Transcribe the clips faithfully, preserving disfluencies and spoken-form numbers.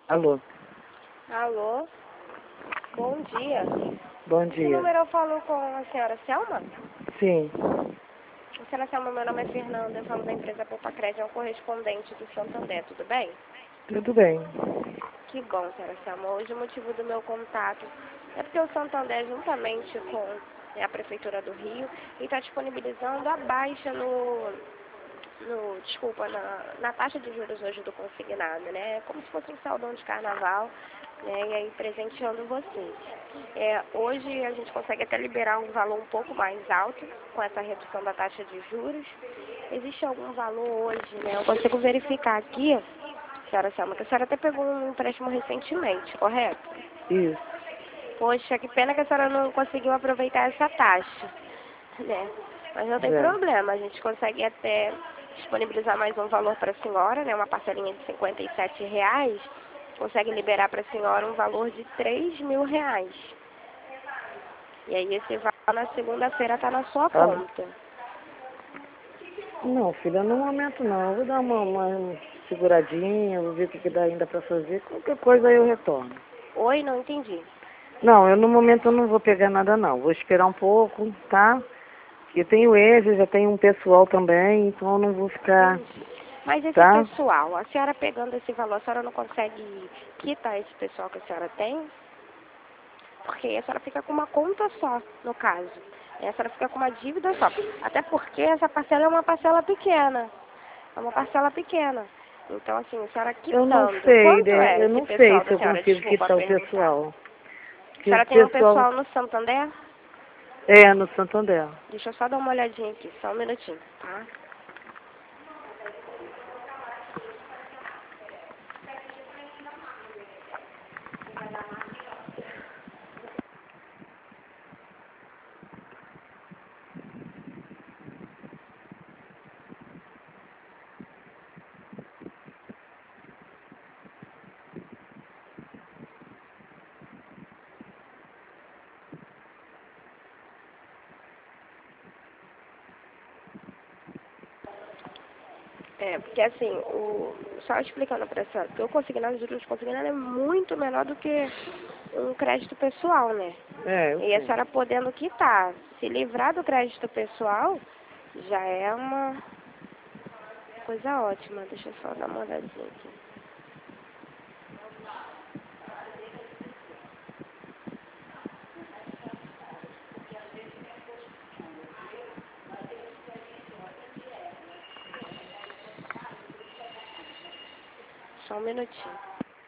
Alô, Alô, bom dia. bom Esse dia. número eu falo com a senhora Selma? Sim, A senhora Selma, meu nome é Fernanda, eu falo da empresa Poupa Crédito, é um correspondente do Santander, tudo bem? tudo bem. Que bom, senhora Selma. Hoje o motivo do meu contato é porque o Santander, juntamente com né, a Prefeitura do Rio, está disponibilizando a baixa no, no desculpa, na, na taxa de juros hoje do consignado, né? Como se fosse um saldão de carnaval, né? E aí presenteando vocês. É, hoje a gente consegue até liberar um valor um pouco mais alto com essa redução da taxa de juros. Existe algum valor hoje, né? Eu consigo verificar aqui, senhora Selma, que a senhora até pegou um empréstimo recentemente, correto? Isso, Poxa, que pena que a senhora não conseguiu aproveitar essa taxa, né? Mas não tem é. problema, a gente consegue até disponibilizar mais um valor para a senhora, né? Uma parcelinha de cinquenta e sete reais, consegue liberar para a senhora um valor de três mil reais. E aí esse valor na segunda-feira está na sua Alô. conta. Não, filha, no momento não. Eu vou dar uma, uma seguradinha, vou ver o que, que dá ainda para fazer. Qualquer coisa eu retorno. Oi, não entendi. Não, eu no momento eu não vou pegar nada não. Vou esperar um pouco, tá? Eu tenho ele, já tenho um pessoal também, então eu não vou ficar, Entendi. Mas esse tá? pessoal, a senhora pegando esse valor, a senhora não consegue quitar esse pessoal que a senhora tem? Porque aí a senhora fica com uma conta só, no caso. Aí a senhora fica com uma dívida só. Até porque essa parcela é uma parcela pequena. É uma parcela pequena. Então, assim, a senhora Eu não quitando. sei, Quanto né? é Eu esse não sei pessoal se da eu senhora? consigo Desculpa quitar o perguntar. pessoal. A Que o senhora tem um pessoal pessoal no Santander? é no Santander. Deixa eu só dar uma olhadinha aqui, só um minutinho, tá? É, porque assim, o, só explicando para a senhora, porque o consignado, o juros consignado é muito menor do que um crédito pessoal, né? É, eu E a sei. senhora podendo quitar, se livrar do crédito pessoal, já é uma coisa ótima. Deixa eu só dar uma olhadinha aqui. Só um minutinho.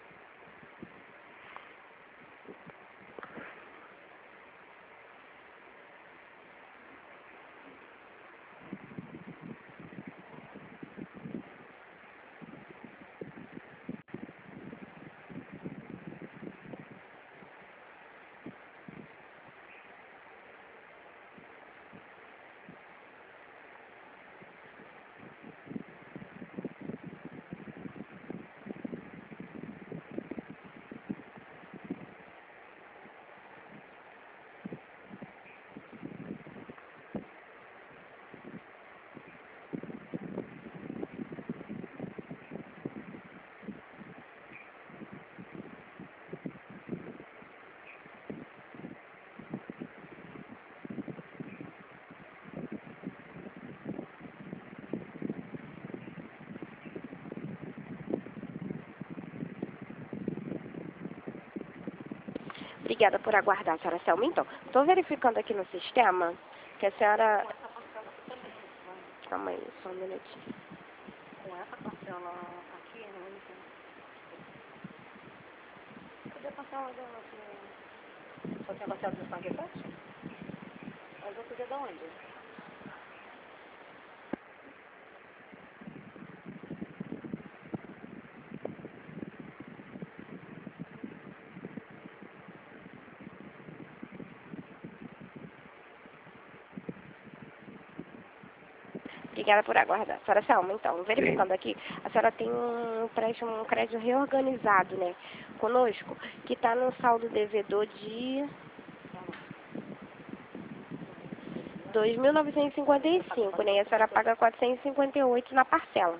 Obrigada por aguardar, senhora Selma. Então, estou verificando aqui no sistema que a senhora... Calma aí, só um minutinho. Com essa parcela aqui, não entendo. Cadê a parcela dela? Que... Só tem a parcela do sangue fácil? As outras é de onde? Obrigada por aguardar. Senhora Selma, então, Sim. verificando aqui, a senhora tem um empréstimo, um crédito reorganizado, né, conosco, que está no saldo devedor de dois mil novecentos e cinquenta e cinco, né, e a senhora paga quatrocentos e cinquenta e oito na parcela.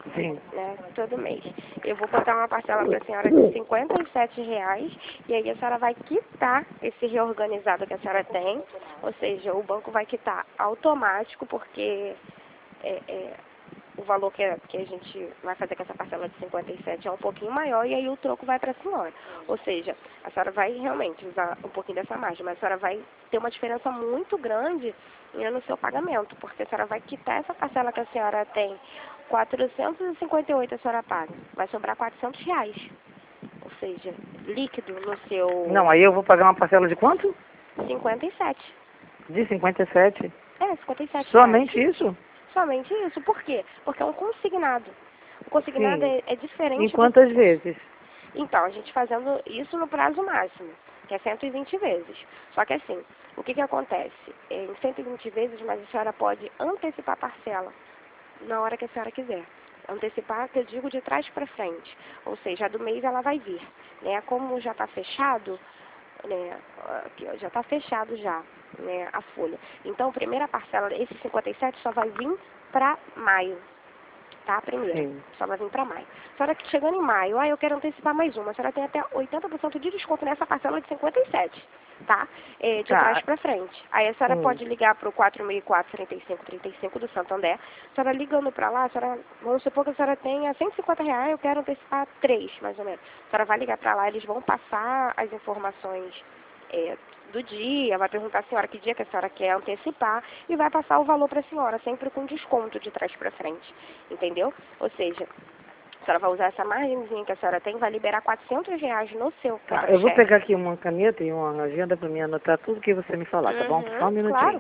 Sim. Né, todo mês. Eu vou botar uma parcela para a senhora de cinquenta e sete reais e aí a senhora vai quitar esse reorganizado que a senhora tem, ou seja, o banco vai quitar automático porque é, é, o valor que a, que a gente vai fazer com essa parcela de cinquenta e sete é um pouquinho maior e aí o troco vai para a senhora. Ou seja, a senhora vai realmente usar um pouquinho dessa margem, mas a senhora vai ter uma diferença muito grande no seu pagamento, porque a senhora vai quitar essa parcela que a senhora tem, quatrocentos e cinquenta e oito a senhora paga, vai sobrar quatrocentos reais. Ou seja, líquido no Não, seu aí eu vou pagar uma parcela de quanto? cinquenta e sete. De cinquenta e sete. É, cinquenta e sete reais. Somente isso? Somente isso. Por quê? Porque é um consignado. O consignado Sim. é, é diferente Em do... quantas vezes? Então, a gente fazendo isso no prazo máximo, que é cento e vinte vezes. Só que assim, o que que acontece? Em cento e vinte vezes, mas a senhora pode antecipar a parcela na hora que a senhora quiser. Antecipar, que eu digo, de trás para frente. Ou seja, a do mês ela vai vir. Né? Como já está fechado, né? Aqui, ó, já está fechado já, né? A folha. Então, a primeira parcela, esse cinquenta e sete só vai vir para maio. Tá? A primeira. Sim. Só vai vir para maio. A senhora que chegando em maio, ah, eu quero antecipar mais uma. A senhora tem até oitenta por cento de desconto nessa parcela de cinquenta e sete, tá? É, de Tá. trás para frente. Aí a senhora Hum. pode ligar para o quatro seis quatro, trinta e cinco, trinta e cinco do Santander. A senhora ligando para lá, a senhora, vamos supor que a senhora tenha cento e cinquenta reais, eu quero antecipar três, mais ou menos. A senhora vai ligar para lá, eles vão passar as informações é, do dia, vai perguntar à senhora que dia que a senhora quer antecipar e vai passar o valor para a senhora, sempre com desconto de trás para frente, entendeu? Ou seja, a senhora vai usar essa margenzinha que a senhora tem, vai liberar quatrocentos reais no seu Tá, eu vou quebra-cheque. pegar aqui uma caneta e uma agenda para me anotar tudo que você me falar, tá bom? Só um Uhum, minutinho. claro.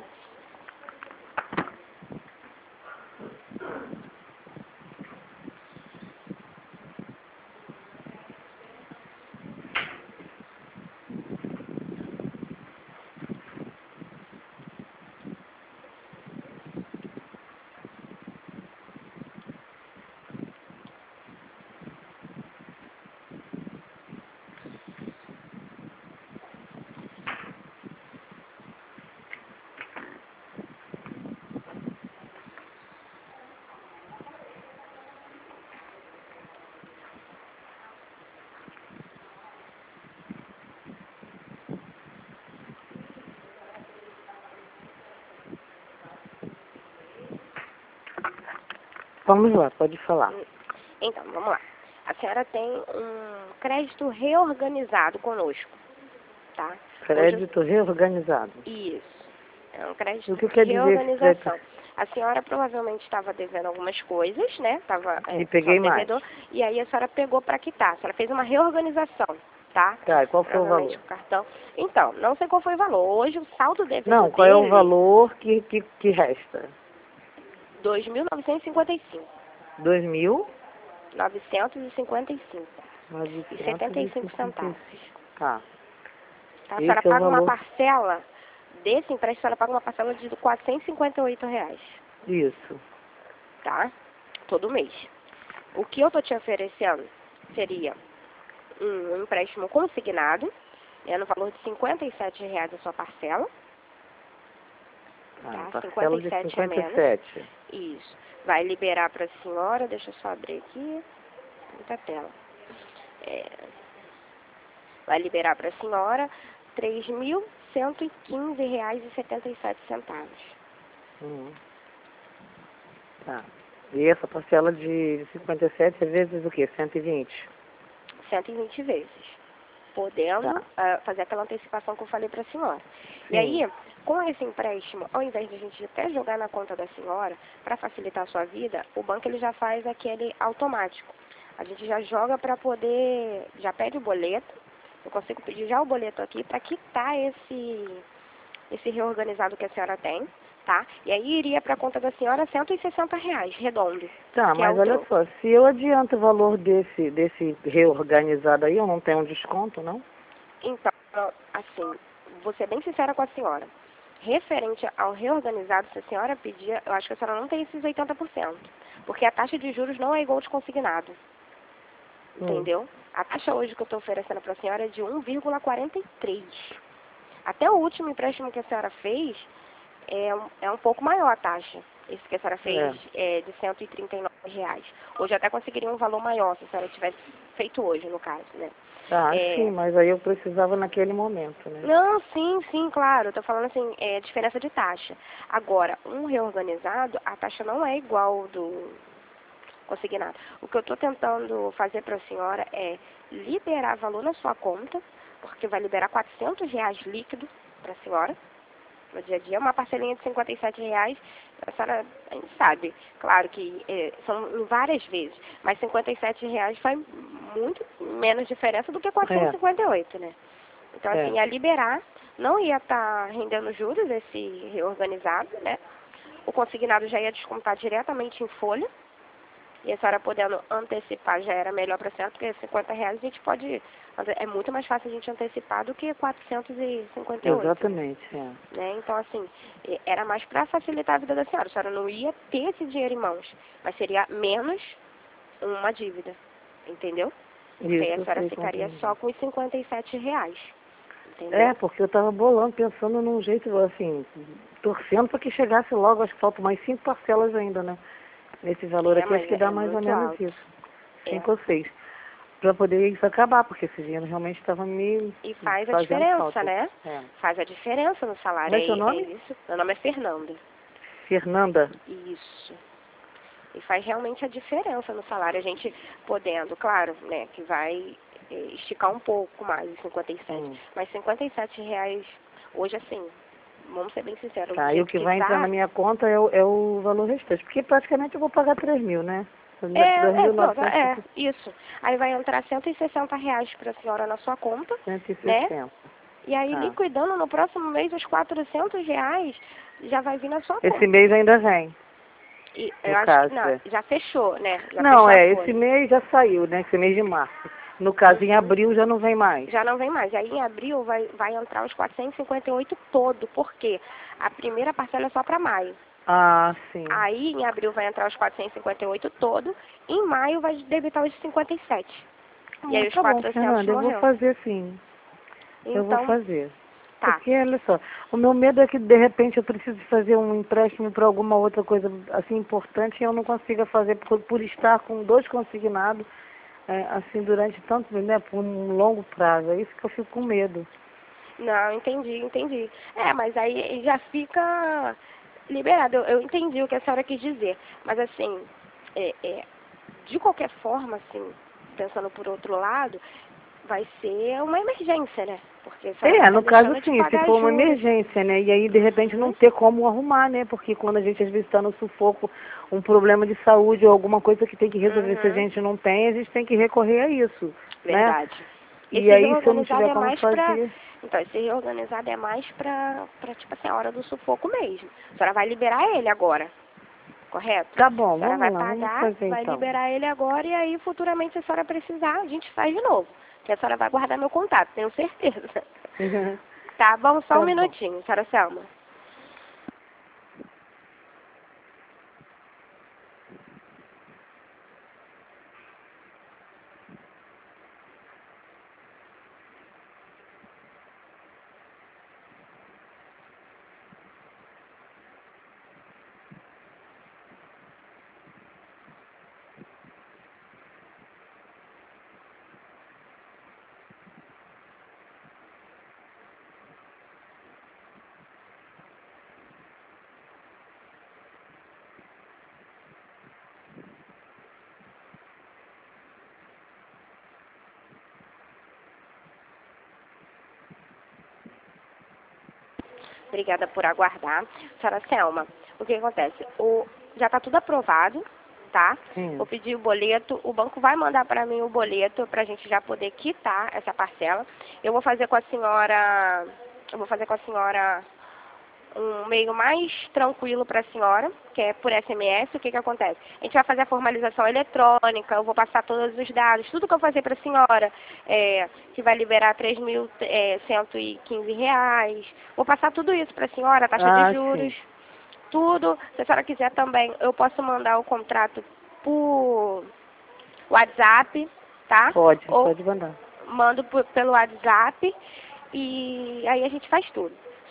Vamos lá, pode falar. Então, vamos lá. A senhora tem um crédito reorganizado conosco, tá? Crédito reorganizado. Hoje, isso. É um crédito O que quer dizer esse reorganização. crédito? A senhora provavelmente estava devendo algumas coisas, né? Estava é, E peguei só mais. devedor, e aí a senhora pegou para quitar. A senhora fez uma reorganização, tá? Tá, e qual foi o Provavelmente valor? com cartão. Então, não sei qual foi o valor. Hoje o saldo devedor Não, qual é o dele, valor que, que, que resta? dois mil novecentos e cinquenta e cinco. Dois mil novecentos e cinquenta e cinco. E novecentos setenta e e cinco cinquenta e centavos. cinco. Tá. Tá? A Esse senhora é o paga uma valor. parcela, desse empréstimo, a senhora paga uma parcela de quatrocentos e cinquenta e oito reais. Isso. Tá? Todo mês. O que eu tô te oferecendo seria um empréstimo consignado, né, no valor de cinquenta e sete reais a sua parcela. Ah, Tá? parcela de cinquenta e sete a cinquenta e menos. sete. Isso. Vai liberar para a senhora, deixa eu só abrir aqui, muita tela. É, vai liberar para a senhora três mil cento e quinze reais e setenta e sete centavos. Hum. Tá. E essa parcela de cinquenta e sete é vezes o quê? cento e vinte? cento e vinte vezes. Podendo Tá. uh, fazer aquela antecipação que eu falei para a senhora. Sim. E aí, com esse empréstimo, ao invés de a gente até jogar na conta da senhora, para facilitar a sua vida, o banco ele já faz aquele automático. A gente já joga para poder, já pede o boleto, eu consigo pedir já o boleto aqui para quitar esse, esse reorganizado que a senhora tem, tá? E aí iria para a conta da senhora cento e sessenta reais, redondo. Tá, que é mas o olha troco. só, se eu adianto o valor desse, desse reorganizado aí, eu não tenho um desconto, não? Então, assim, vou ser bem sincera com a senhora. Referente ao reorganizado, se a senhora pedir, eu acho que a senhora não tem esses oitenta por cento. Porque a taxa de juros não é igual de consignado. Hum. Entendeu? A taxa hoje que eu estou oferecendo para a senhora é de um vírgula quarenta e três. Até o último empréstimo que a senhora fez, é, um- é um pouco maior a taxa. Isso que a senhora fez é. É, de cento e trinta e nove reais. Hoje até conseguiria um valor maior se a senhora tivesse feito hoje, no caso, né? Ah, é... sim, mas aí eu precisava naquele momento, né? Não, sim, sim, claro. Eu tô falando assim, é diferença de taxa. Agora, um reorganizado, a taxa não é igual do consignado. O que eu estou tentando fazer para a senhora é liberar valor na sua conta, porque vai liberar quatrocentos reais líquido para a senhora, no dia a dia, uma parcelinha de cinquenta e sete reais, a senhora a gente sabe, claro que é, são em várias vezes, mas cinquenta e sete reais faz muito menos diferença do que quatrocentos e cinquenta e oito, é. né? Então, é. assim, ia liberar, não ia estar tá rendendo juros esse reorganizado, né? O consignado já ia descontar diretamente em folha, e a senhora podendo antecipar já era melhor para a senhora, porque cinquenta reais a gente pode... É muito mais fácil a gente antecipar do que quatrocentos e cinquenta e oito. Exatamente, né? é. Né? Então, assim, era mais para facilitar a vida da senhora. A senhora não ia ter esse dinheiro em mãos, mas seria menos uma dívida, entendeu? Porque Isso, aí a senhora sei, ficaria compreendi. só com os cinquenta e sete reais, entendeu? É, porque eu estava bolando, pensando num jeito, assim, torcendo para que chegasse logo, acho que faltam mais cinco parcelas ainda, né? Nesse valor É, aqui, acho mas que dá é mais ou muito menos alto. isso. É. Cinco ou seis. Para poder isso acabar, porque esse dinheiro realmente estava me E faz a fazendo diferença, falta. né? É. Faz a diferença no salário. Como é seu É, é nome? isso. Meu nome é Fernanda. Fernanda. Isso. E faz realmente a diferença no salário. A gente podendo, claro, né, que vai é, esticar um pouco mais os cinquenta e sete. Hum. Mas cinquenta e sete reais, hoje assim, vamos ser bem sinceros, Tá, do e o jeito que que vai entrar na tá... minha conta é o, é o valor restante, porque praticamente eu vou pagar três mil, né? É, é, pronto, dois mil novecentos é, isso. Aí vai entrar cento e sessenta reais para a senhora na sua conta, cento e né? sessenta. E aí, Tá. liquidando no próximo mês os quatrocentos reais, já vai vir na sua Esse conta. mês ainda vem, E no eu acho que, caso, não, é. já fechou, né? Já Não, fechou a é, esse folha. mês já saiu, né? Esse mês de março. No caso, em Uhum. abril já não vem mais. Já não vem mais. E aí, em abril, vai, vai entrar os quatrocentos e cinquenta e oito todo. Por quê? A primeira parcela é só para maio. Ah, sim. Aí, em abril, vai entrar os quatrocentos e cinquenta e oito todo. Em maio, vai debitar os cinquenta e sete. E aí, Ah, os tá bom, quatrocentos Fernanda, eu vou morreu. fazer sim. Eu vou Então, fazer. tá. Porque, olha só, o meu medo é que de repente eu preciso fazer um empréstimo para alguma outra coisa assim importante e eu não consiga fazer por, por estar com dois consignados é, assim durante tanto, né, por um longo prazo. É isso que eu fico com medo. Não, entendi, entendi. É, mas aí já fica liberado. Eu, eu entendi o que a senhora quis dizer. Mas assim, é, é, de qualquer forma, assim, pensando por outro lado, vai ser uma emergência, né? Porque a senhora vai É, estar no caso deixando de sim, se pagar for uma juros. emergência, né? E aí de repente não Uhum. ter como arrumar, né? Porque quando a gente às vezes está no sufoco, um problema de saúde ou alguma coisa que tem que resolver, se a Uhum. gente não tem, a gente tem que recorrer a isso, né? Verdade. E Esse aí se eu não reorganizado tiver é como mais pra... fazer, Então, esse reorganizado é mais pra, pra, tipo assim, a hora do sufoco mesmo. A senhora vai liberar ele agora, correto? tá bom, A senhora vamos vai lá, vamos pagar, fazer vai então. liberar ele agora e aí futuramente se a senhora precisar, a gente faz de novo. Que a senhora vai guardar meu contato, tenho certeza. Tá bom? Só um Tá bom. minutinho, senhora Selma. Obrigada por aguardar. Senhora Selma, o que acontece? O, já está tudo aprovado, tá? Sim. Vou pedir o boleto, o banco vai mandar para mim o boleto para a gente já poder quitar essa parcela. Eu vou fazer com a senhora, eu vou fazer com a senhora um meio mais tranquilo para a senhora, que é por S M S. O que que acontece? A gente vai fazer a formalização eletrônica, eu vou passar todos os dados, tudo que eu fazer para a senhora, é, que vai liberar três mil cento e quinze reais. Vou passar tudo isso para a senhora, a taxa Ah, de juros, sim. tudo. Se a senhora quiser também, eu posso mandar o contrato por WhatsApp, tá? Pode, Ou pode mandar. mando por, pelo WhatsApp e aí a gente faz tudo.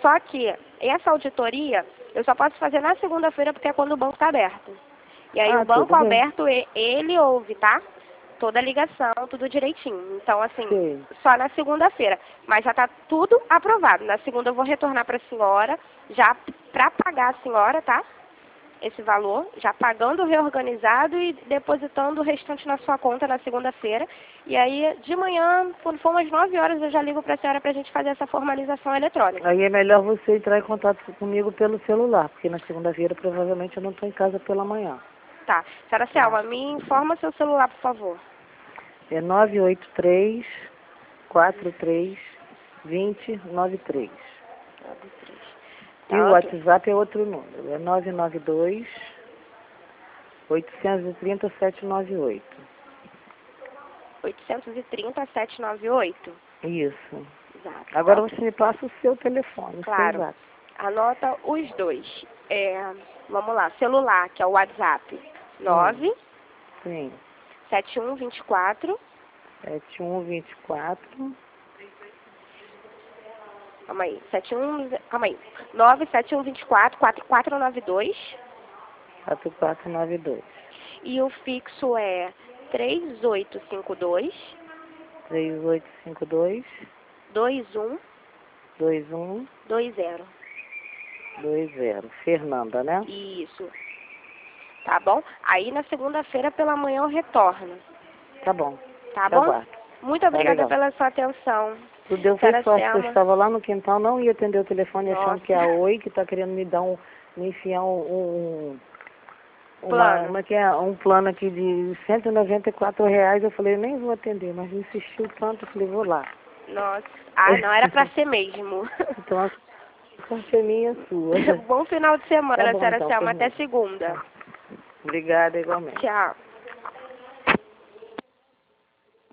Só que essa auditoria eu só posso fazer na segunda-feira porque é quando o banco está aberto. E aí Ah, o banco tudo bem. aberto, e- ele ouve, tá? Toda a ligação, tudo direitinho. Então, assim, Sim. só na segunda-feira. Mas já está tudo aprovado. Na segunda eu vou retornar para a senhora, já para pagar a senhora, tá? Esse valor, já pagando reorganizado e depositando o restante na sua conta na segunda-feira. E aí, de manhã, quando for umas nove horas, eu já ligo para a senhora para a gente fazer essa formalização eletrônica. Aí é melhor você entrar em contato comigo pelo celular, porque na segunda-feira provavelmente eu não estou em casa pela manhã. Tá. Senhora Selma, me informa seu celular, por favor. É nove oito três, quatro três, dois zero nove três. nove três. E o Tá, ok. WhatsApp é outro número, é nove nove dois, oito três zero, sete nove oito. oitocentos e trinta, setecentos e noventa e oito. Isso. Exato. Agora Tá, ok. você me passa o seu telefone, o seu Claro. WhatsApp. Anota os dois. É, vamos lá. Celular, que é o WhatsApp. nove Sim. sete um dois quatro. sete um dois quatro. Calma aí. sete um, calma aí. nove sete um dois quatro, quatro quatro nove dois. quatro quatro nove dois. E o fixo é três oito cinco dois, três oito cinco dois, dois um dois um dois zero. dois zero. Fernanda, né? Isso. Tá bom? Aí na segunda-feira pela manhã eu retorno. Tá bom. Tá Te bom? aguardo. Muito obrigada legal. pela sua atenção. Tudo deu foi Senhora sorte que eu Selma. estava lá no quintal, não ia atender o telefone achando Nossa. que é a Oi que está querendo me dar um, me enfiar um, um uma, Plano. uma que é um plano aqui de cento e noventa e quatro reais. Eu falei, eu nem vou atender, mas insistiu tanto, eu falei, vou lá. Nossa. Ah, não, era pra ser mesmo. Então a sorte é minha e sua. Bom final de semana, Tá bom senhora então, Selma. Até Fernanda. segunda. Obrigada igualmente. Tchau.